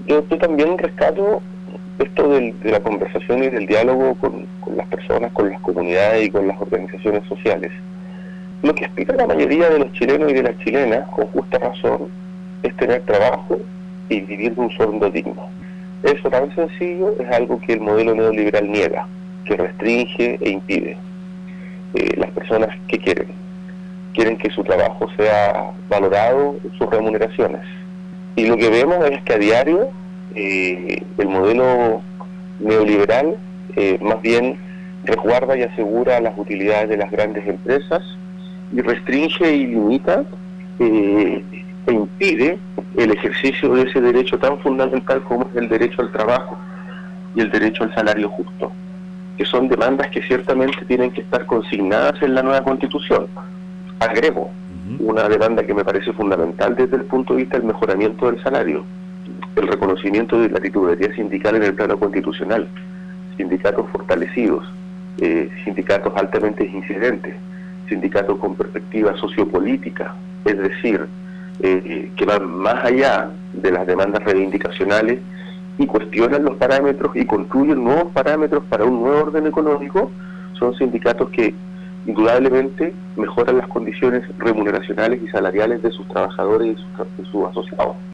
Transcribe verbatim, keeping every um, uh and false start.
Yo, yo también rescato esto del, de la conversación y del diálogo con, con las personas, con las comunidades y con las organizaciones sociales. Lo que aspira la mayoría de los chilenos y de las chilenas, con justa razón, es tener trabajo y vivir de un sueldo digno. Eso tan sencillo es algo que el modelo neoliberal niega, que restringe e impide. Eh, las personas que quieren, quieren que su trabajo sea valorado en sus remuneraciones. Y lo que vemos es que a diario eh, el modelo neoliberal eh, más bien resguarda y asegura las utilidades de las grandes empresas y restringe y limita eh, e impide el ejercicio de ese derecho tan fundamental como es el derecho al trabajo y el derecho al salario justo, que son demandas que ciertamente tienen que estar consignadas en la nueva Constitución. Agrego uh-huh. una demanda que me parece fundamental desde el punto de vista del mejoramiento del salario, el reconocimiento de la titularidad sindical en el plano constitucional, sindicatos fortalecidos, eh, sindicatos altamente incidentes, sindicatos con perspectiva sociopolítica, es decir, eh, que van más allá de las demandas reivindicacionales y cuestionan los parámetros y construyen nuevos parámetros para un nuevo orden económico. Son sindicatos que indudablemente mejoran las condiciones remuneracionales y salariales de sus trabajadores y sus, de sus asociados.